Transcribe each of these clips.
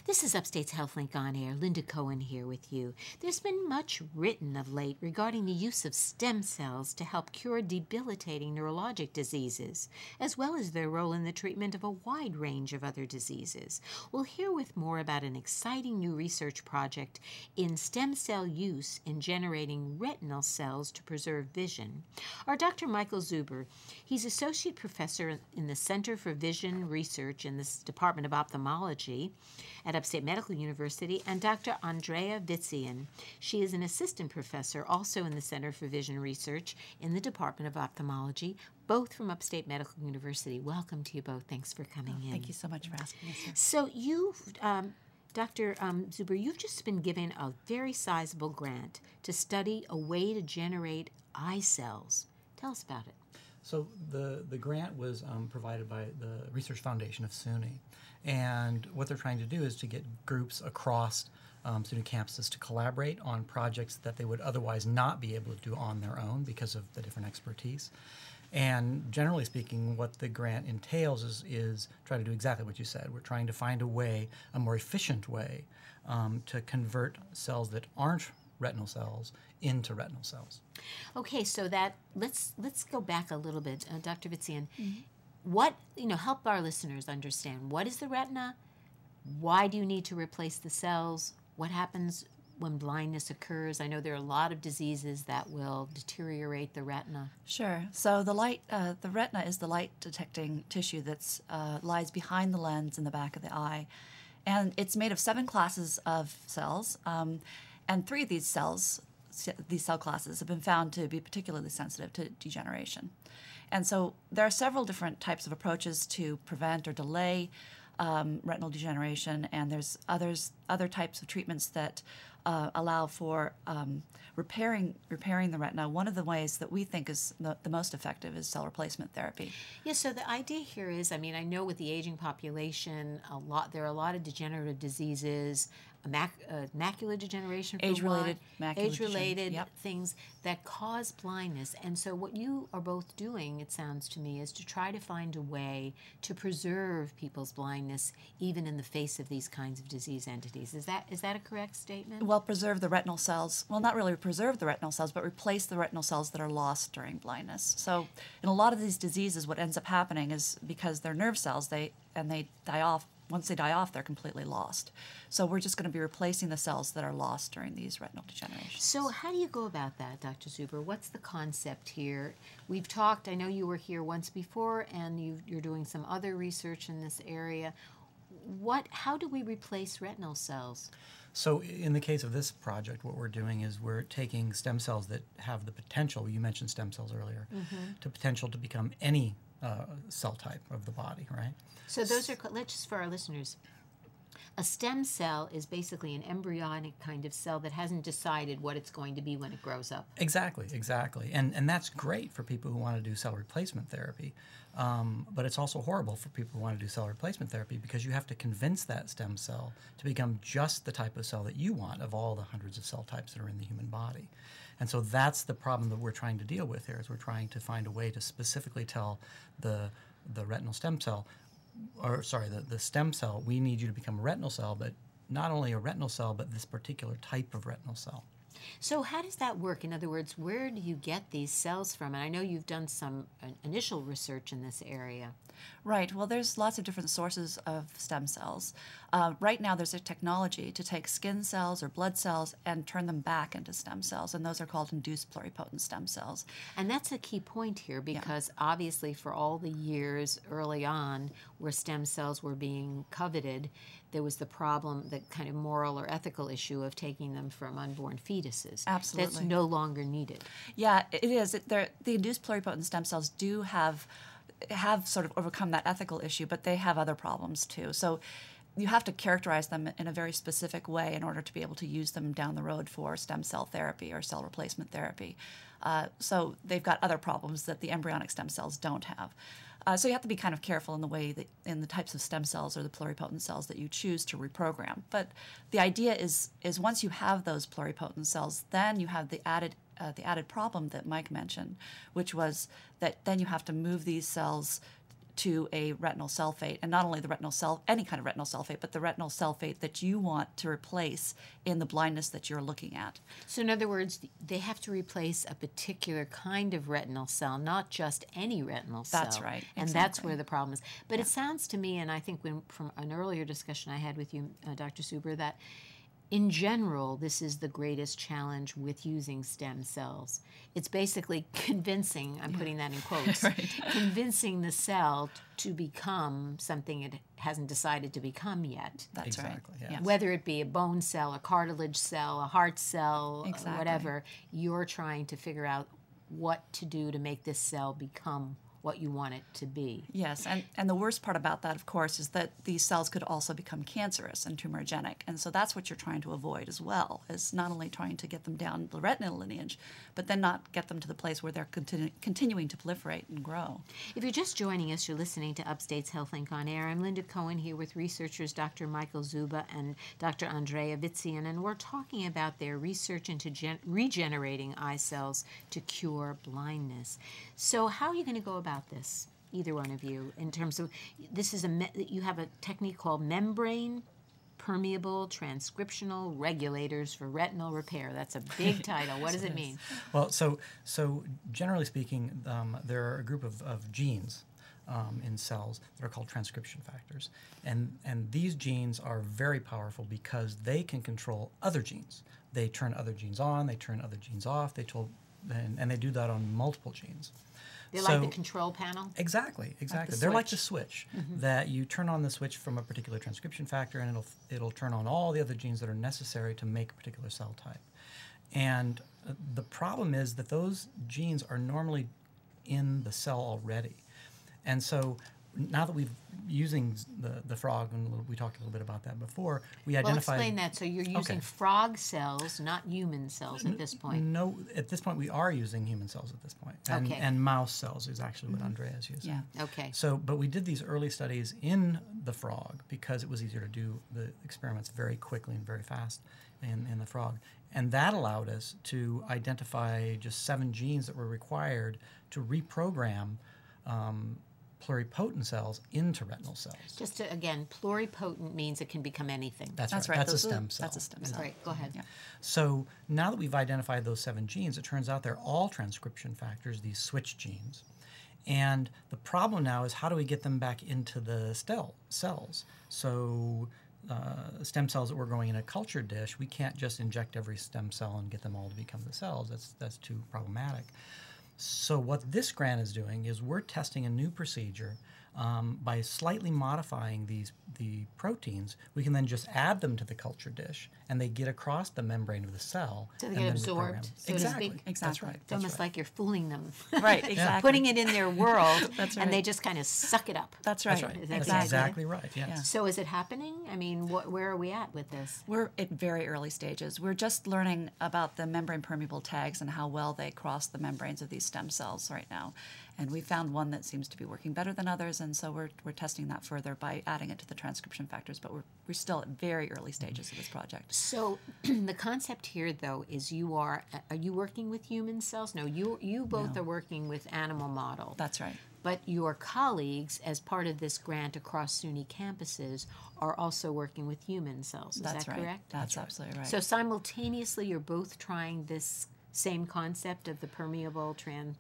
This is Upstate's HealthLink on Air. Linda Cohen here with you. There's been much written of late regarding the use of stem cells to help cure debilitating neurologic diseases, as well as their role in the treatment of a wide range of other diseases. We'll hear with more about an exciting new research project in stem cell use in generating retinal cells to preserve vision. Our Dr. Michael Zuber, he's Associate Professor in the Center for Vision Research in the Department of Ophthalmology at Upstate Medical University, and Dr. Andrea Vitzian. She is an assistant professor also in the Center for Vision Research in the Department of Ophthalmology, both from Upstate Medical University. Welcome to you both. Thanks for coming in. Thank you so much for asking us here. So Dr. Zuber, you've just been given a very sizable grant to study a way to generate eye cells. Tell us about it. So the grant was provided by the Research Foundation of SUNY, and what they're trying to do is to get groups across SUNY campuses to collaborate on projects that they would otherwise not be able to do on their own because of the different expertise. And generally speaking, what the grant entails is try to do exactly what you said. We're trying to find a way, a more efficient way, to convert cells that aren't retinal cells into retinal cells. Okay, so let's go back a little bit, Dr. Vitzian. Mm-hmm. Help our listeners understand, what is the retina? Why do you need to replace the cells? What happens when blindness occurs? I know there are a lot of diseases that will deteriorate the retina. Sure. So the retina is the light-detecting tissue that lies behind the lens in the back of the eye, and it's made of 7 classes of cells. And 3 of these cell classes have been found to be particularly sensitive to degeneration. And so there are several different types of approaches to prevent or delay retinal degeneration, and there's other types of treatments that allow for repairing the retina. One of the ways that we think is the most effective is cell replacement therapy. Yeah, so the idea here is, I know with the aging population, there are a lot of degenerative diseases, macular degeneration, age-related yep. things that cause blindness. And so what you are both doing, it sounds to me, is to try to find a way to preserve people's blindness even in the face of these kinds of disease entities. Is that a correct statement? Well, preserve the retinal cells. Well, not really preserve the retinal cells, but replace the retinal cells that are lost during blindness. So in a lot of these diseases, what ends up happening is because they're nerve cells, they die off. Once they die off, they're completely lost. So we're just going to be replacing the cells that are lost during these retinal degenerations. So how do you go about that, Dr. Zuber? What's the concept here? We've talked, I know you were here once before, and you're doing some other research in this area. How do we replace retinal cells? So in the case of this project, what we're doing is we're taking stem cells that have the potential, you mentioned stem cells earlier, to potential to become any cell type of the body, right? So those are, let's just for our listeners, a stem cell is basically an embryonic kind of cell that hasn't decided what it's going to be when it grows up. Exactly. And that's great for people who want to do cell replacement therapy. But it's also horrible for people who want to do cell replacement therapy because you have to convince that stem cell to become just the type of cell that you want of all the hundreds of cell types that are in the human body. And so that's the problem that we're trying to deal with here, is we're trying to find a way to specifically tell the retinal stem cell, the stem cell, we need you to become a retinal cell, but not only a retinal cell, but this particular type of retinal cell. So how does that work? In other words, where do you get these cells from? And I know you've done some initial research in this area. Right. Well, there's lots of different sources of stem cells. Right now, there's a technology to take skin cells or blood cells and turn them back into stem cells, and those are called induced pluripotent stem cells. And that's a key point here because obviously for all the years early on where stem cells were being coveted, there was the problem, the kind of moral or ethical issue of taking them from unborn fetuses. Absolutely. That's no longer needed. Yeah, it is. The induced pluripotent stem cells do have sort of overcome that ethical issue, but they have other problems too. So you have to characterize them in a very specific way in order to be able to use them down the road for stem cell therapy or cell replacement therapy. So they've got other problems that the embryonic stem cells don't have. So you have to be kind of careful in the way that, in the types of stem cells or the pluripotent cells that you choose to reprogram. But the idea is once you have those pluripotent cells, then you have the added problem that Mike mentioned, which was that then you have to move these cells to a retinal sulfate, and not only the any kind of retinal sulfate, but the retinal sulfate that you want to replace in the blindness that you're looking at. So in other words, they have to replace a particular kind of retinal cell, not just any retinal cell. That's right, And that's exactly. where the problem is. But it sounds to me, and I think from an earlier discussion I had with you, Dr. Suber, that in general, this is the greatest challenge with using stem cells. It's basically convincing, I'm putting that in quotes, convincing the cell to become something it hasn't decided to become yet. That's Exactly, right. yeah. Yes. Whether it be a bone cell, a cartilage cell, a heart cell, Exactly. whatever, you're trying to figure out what to do to make this cell become what you want it to be. Yes, and the worst part about that, of course, is that these cells could also become cancerous and tumorigenic. And so that's what you're trying to avoid as well, is not only trying to get them down the retinal lineage, but then not get them to the place where they're continuing to proliferate and grow. If you're just joining us, you're listening to Upstate's HealthLink on Air. I'm Linda Cohen here with researchers Dr. Michael Zuba and Dr. Andrea Vitzian, and we're talking about their research into regenerating eye cells to cure blindness. So how are you going to go about this, either one of you, in terms of, this is you have a technique called membrane permeable transcriptional regulators for retinal repair. That's a big title. What does it mean? Well, so generally speaking, there are a group of genes in cells that are called transcription factors, and these genes are very powerful because they can control other genes. They turn other genes on, they turn other genes off. And they do that on multiple genes. They're like the control panel? Exactly. They're like the switch that you turn on the switch from a particular transcription factor, and it'll turn on all the other genes that are necessary to make a particular cell type. And the problem is that those genes are normally in the cell already. And so now that we've using the frog, and we talked a little bit about that before, we identified... Well, explain that. So you're using frog cells, not human cells at this point. No, at this point we are using human cells at this point. Okay. And mouse cells is actually what Andrea is using. Yeah. Okay. So, but we did these early studies in the frog because it was easier to do the experiments very quickly and very fast in the frog. And that allowed us to identify just 7 genes that were required to reprogram pluripotent cells into retinal cells. Just to, again, pluripotent means it can become anything. That's That's right. right. That's a stem cell. That's a stem cell. Right, go ahead. Yeah. So now that we've identified those 7 genes, it turns out they're all transcription factors, these switch genes. And the problem now is how do we get them back into the cells? So stem cells that we're growing in a culture dish, we can't just inject every stem cell and get them all to become the cells. That's too problematic. So what this grant is doing is we're testing a new procedure. By slightly modifying the proteins, we can then just add them to the culture dish, and they get across the membrane of the cell. So they and get then absorbed, reprogram. so to Exactly. speak. That's Exactly. right. It's That's almost right. like you're fooling them. Right, exactly. Putting it in their world, That's and they right. just kind of suck it up. That's right. That's right. Is That's that exactly right. Yes. Yeah. So is it happening? I mean, where are we at with this? We're at very early stages. We're just learning about the membrane permeable tags and how well they cross the membranes of these stem cells right now. And we found one that seems to be working better than others, and so we're testing that further by adding it to the transcription factors, but we're still at very early stages of this project. So the concept here, though, is are you working with human cells? No, you both are working with animal model. That's right. But your colleagues, as part of this grant across SUNY campuses, are also working with human cells. Is That's that right. correct? That's absolutely right. So simultaneously, you're both trying this same concept of the permeable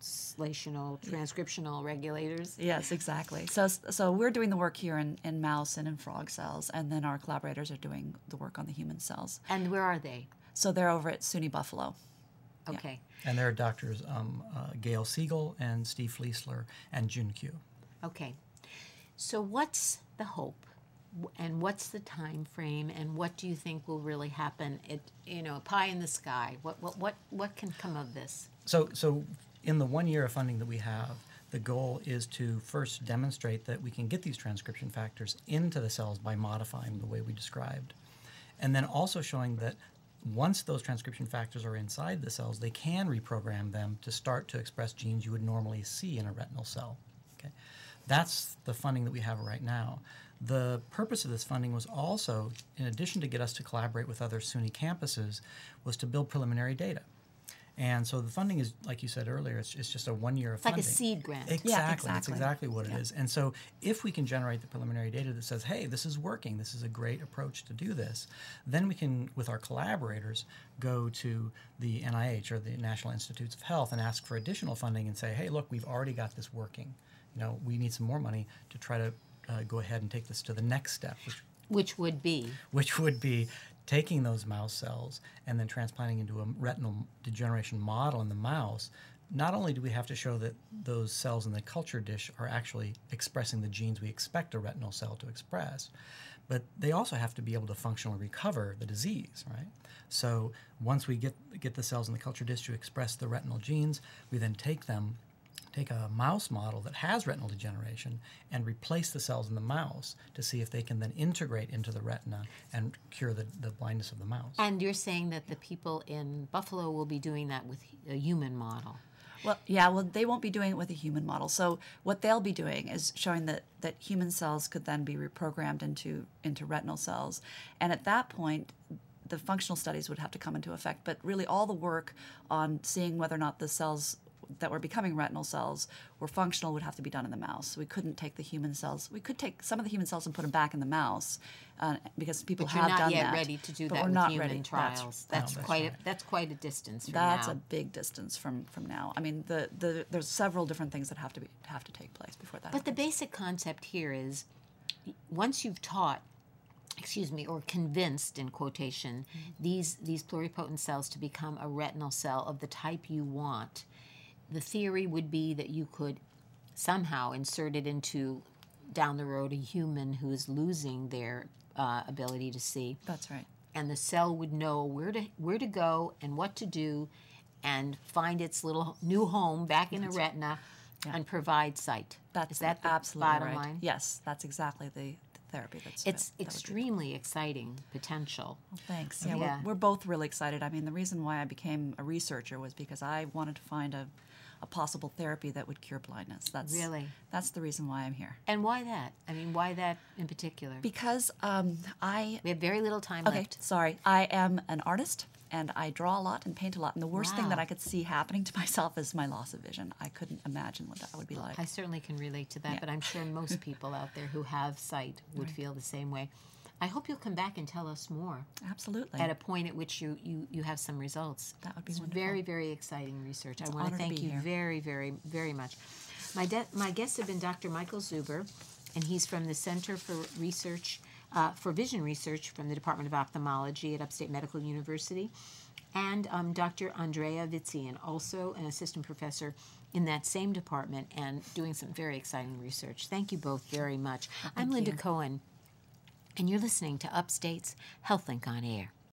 transcriptional regulators? Yes, exactly. So we're doing the work here in mouse and in frog cells, and then our collaborators are doing the work on the human cells. And where are they? So they're over at SUNY Buffalo. Okay. And there are doctors Gail Siegel and Steve Fleisler and Jun Q. Okay. So what's the hope? And what's the time frame, and what do you think will really happen? Pie in the sky. What can come of this? So in the 1 year of funding that we have, the goal is to first demonstrate that we can get these transcription factors into the cells by modifying the way we described. And then also showing that once those transcription factors are inside the cells, they can reprogram them to start to express genes you would normally see in a retinal cell. Okay? That's the funding that we have right now. The purpose of this funding was also, in addition to get us to collaborate with other SUNY campuses, was to build preliminary data. And so the funding is, like you said earlier, it's just a 1 year of It's like funding. a seed grant. Exactly. Yeah, That's exactly. exactly what Yeah. it is. And so if we can generate the preliminary data that says, hey, this is working, this is a great approach to do this, then we can, with our collaborators, go to the NIH or the National Institutes of Health and ask for additional funding and say, hey, look, we've already got this working. We need some more money to try to go ahead and take this to the next step, Which would be? which would be taking those mouse cells and then transplanting into a retinal degeneration model in the mouse. Not only do we have to show that those cells in the culture dish are actually expressing the genes we expect a retinal cell to express, but they also have to be able to functionally recover the disease, right? So once we get the cells in the culture dish to express the retinal genes, we then take a mouse model that has retinal degeneration and replace the cells in the mouse to see if they can then integrate into the retina and cure the blindness of the mouse. And you're saying that the people in Buffalo will be doing that with a human model. Well, they won't be doing it with a human model. So what they'll be doing is showing that human cells could then be reprogrammed into retinal cells. And at that point, the functional studies would have to come into effect. But really all the work on seeing whether or not the cells that were becoming retinal cells were functional would have to be done in the mouse. We couldn't take the human cells. We could take some of the human cells and put them back in the mouse because people But you're have not done yet that. ready to do but that we're with not human ready. trials. That's right. quite a distance from That's now. a big distance from now. I mean, there's several different things that have to take place before that. But the happens. basic concept here is once you've taught, or convinced, in quotation, these pluripotent cells to become a retinal cell of the type you want, the theory would be that you could somehow insert it into, down the road, a human who is losing their ability to see. That's right. And the cell would know where to go and what to do and find its little new home back in the retina and provide sight. That's Is that the absolutely bottom right. line? Yes, that's exactly the therapy that's. It's that would be- extremely exciting potential. Thanks. Yeah, Yeah. We're both really excited. I mean, the reason why I became a researcher was because I wanted to find a possible therapy that would cure blindness. Really? That's the reason why I'm here. And why that? I mean, why that in particular? Because I We have very little time okay, left. sorry. I am an artist and I draw a lot and paint a lot. And the worst thing that Wow. I could see happening to myself is my loss of vision. I couldn't imagine what that would be like. I certainly can relate to that, Yeah. but I'm sure most people out there who have sight would feel the same way. I hope you'll come back and tell us more Absolutely. at a point at which you have some results. That would be It's wonderful. very, very exciting research. It's I an want to honor to thank be you here. very, very, very much. My guests have been Dr. Michael Zuber, and he's from the Center for Research, for Vision Research from the Department of Ophthalmology at Upstate Medical University, and Dr. Andrea Vitzian, also an assistant professor in that same department and doing some very exciting research. Thank you both very much. I'm Linda you. Cohen, and you're listening to Upstate's HealthLink on Air.